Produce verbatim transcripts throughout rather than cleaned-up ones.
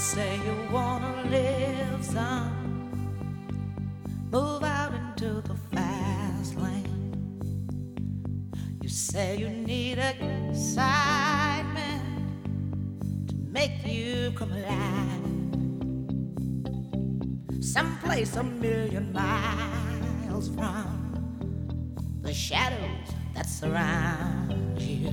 say you wanna live some, move out into the fast lane. You say you need excitement to make you come alive. Someplace a million miles from the shadows that surround you.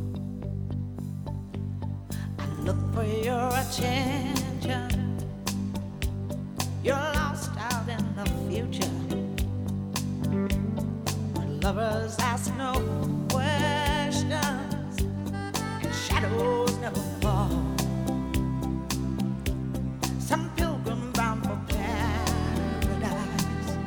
I look for your attention. You're lost out in the future. Where lovers ask no questions and shadows never fall. Some pilgrim bound for paradise,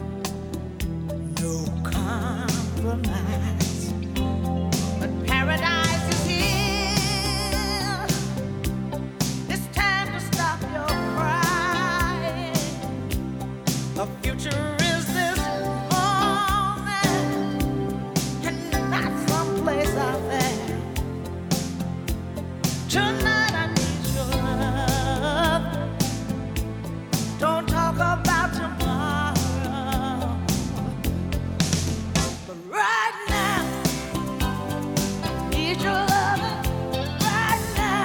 no compromise. But paradise is here. It's time to stop your crying. The future is this moment and not someplace out there. Tonight I need your love. Don't talk about tomorrow, but right now I need your love. Right now,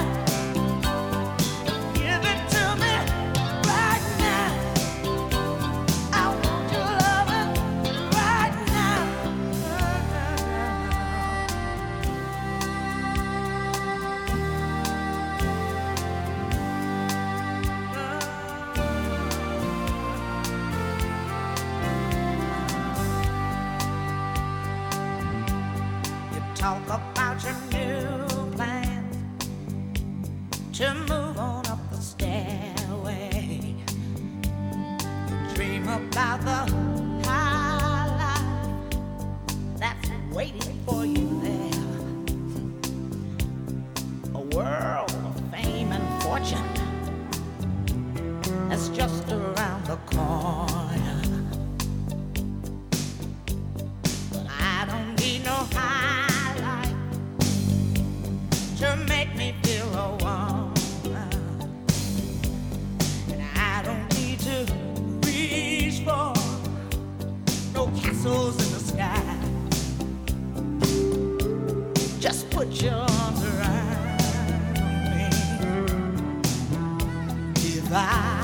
give it to me. Right now, I want your love. Right now. You talk about your new plans to move on up the stairway. You dream about the high life that's waiting for you there. A world of fame and fortune that's just around the corner. But I don't need no high life to make me feel a woman. And I don't need to reach for no castles in the sky. Just put your arms around me. If I